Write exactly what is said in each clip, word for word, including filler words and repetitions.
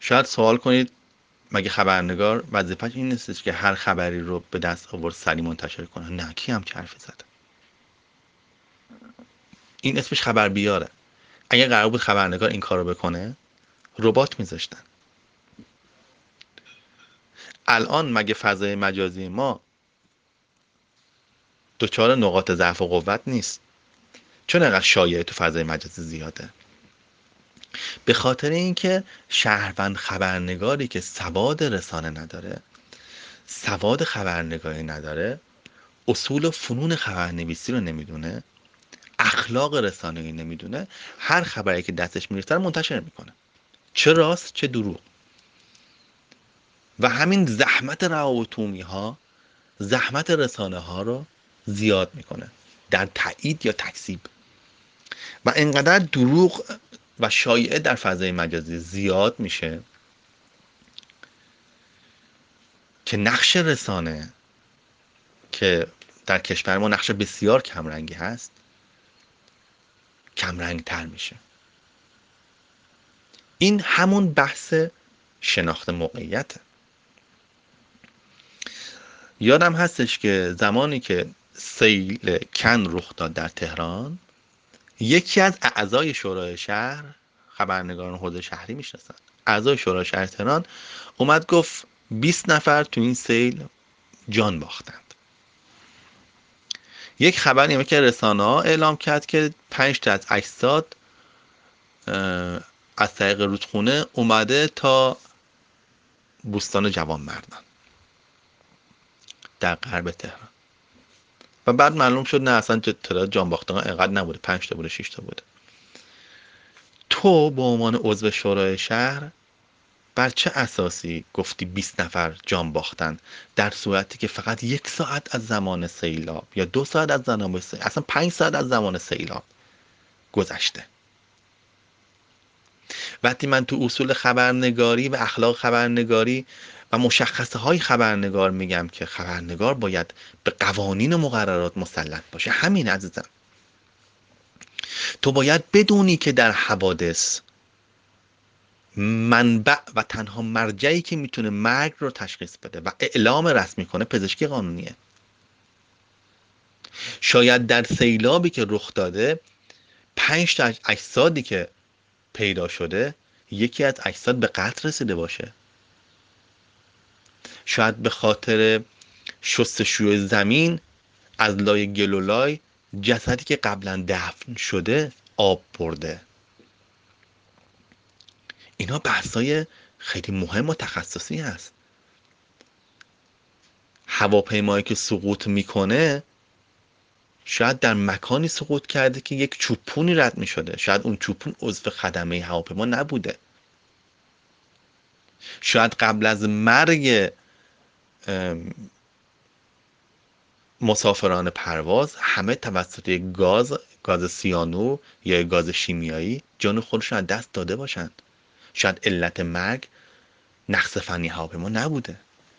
شاید سوال کنید مگه خبرنگار وظیفش این نیستش که هر خبری رو به دست آورد سریع منتشر کنه؟ نه، کی هم چه حرفی زده؟ این اسمش خبر بیاره. اگه قرار بود خبرنگار این کارو بکنه، ربات میذاشتن. الان مگه فضای مجازی ما دچار نقاط ضعف و قوت نیست؟ چون انقدر شایعه تو فضای مجازی زیاده؟ به خاطر اینکه شهروند خبرنگاری که سواد رسانه نداره، سواد خبرنگاری نداره، اصول و فنون خبرنویسی رو نمیدونه، اخلاق رسانه‌ای نمیدونه، هر خبری که دستش میرسه رو منتشر میکنه، چه راست چه دروغ. و همین زحمت روابط عمومی ها، زحمت رسانه ها رو زیاد میکنه در تایید یا تکذیب. و اینقدر دروغ و شایعه در فضای مجازی زیاد میشه که نقش رسانه که در کشور ما نقش بسیار کمرنگی هست، کمرنگ تر میشه. این همون بحث شناخت موقعیته. یادم هستش که زمانی که سیل کن رخ داد در تهران، یکی از اعضای شورای شهر، خبرنگاران حوزه شهری میشناسن، اعضای شورای شهر تهران اومد گفت بیست نفر تو این سیل جان باختند. یک خبر نیمه که رسانه ها اعلام کرد که پنج تا از اجساد از طریق رودخونه اومده تا بوستان جوانمردان در غرب تهران. و بعد معلوم شد نه، اصلا تعداد جان باختگان اینقدر نبوده، پنج تا بوده، شش تا بوده. تو به عنوان عضو شورای شهر بر چه اساسی گفتی بیست نفر جان باختن، در صورتی که فقط یک ساعت از زمان سیلاب یا دو ساعت از زمان سیلاب، اصلا پنج ساعت از زمان سیلاب گذشته؟ وقتی من تو اصول خبرنگاری و اخلاق خبرنگاری و مشخصه های خبرنگار میگم که خبرنگار باید به قوانین و مقررات مسلط باشه، همین عزیزم. تو باید بدونی که در حوادث منبع و تنها مرجعی که میتونه مرگ رو تشخیص بده و اعلام رسمی کنه پزشکی قانونیه. شاید در سیلابی که رخ داده، پنج تا اجسادی که پیدا شده، یکی از اجساد به قتل رسیده باشه. شاید به خاطر شستشوی زمین از لای گل و لای جسدی که قبلا دفن شده آب برده. اینا بحثای خیلی مهم و تخصصی هست. هواپیمایی که سقوط میکنه شاید در مکانی سقوط کرده که یک چوپونی رد میشده، شاید اون چوپون عضو خدمه هواپیما نبوده. شاید قبل از مرگ مسافران پرواز همه توسط یک گاز گاز سیانور یا گاز شیمیایی جان خودشون از دست داده باشند. شاید علت مرگ نقص فنی هواپیما نبوده.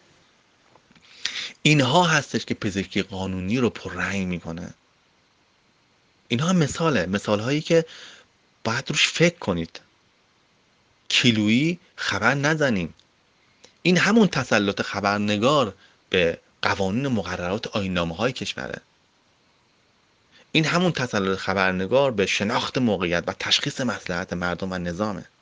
اینها هستش که پزشکی قانونی رو پررنگ میکنه. اینها مثاله، مثال هایی که باید روش فکر کنید. کیلویی خبر نزنیم. این همون تسلط خبرنگار به قوانین و مقررات آیین‌نامه های کشوره. این همون تسلط خبرنگار به شناخت موقعیت و تشخیص مصلحت مردم و نظامه.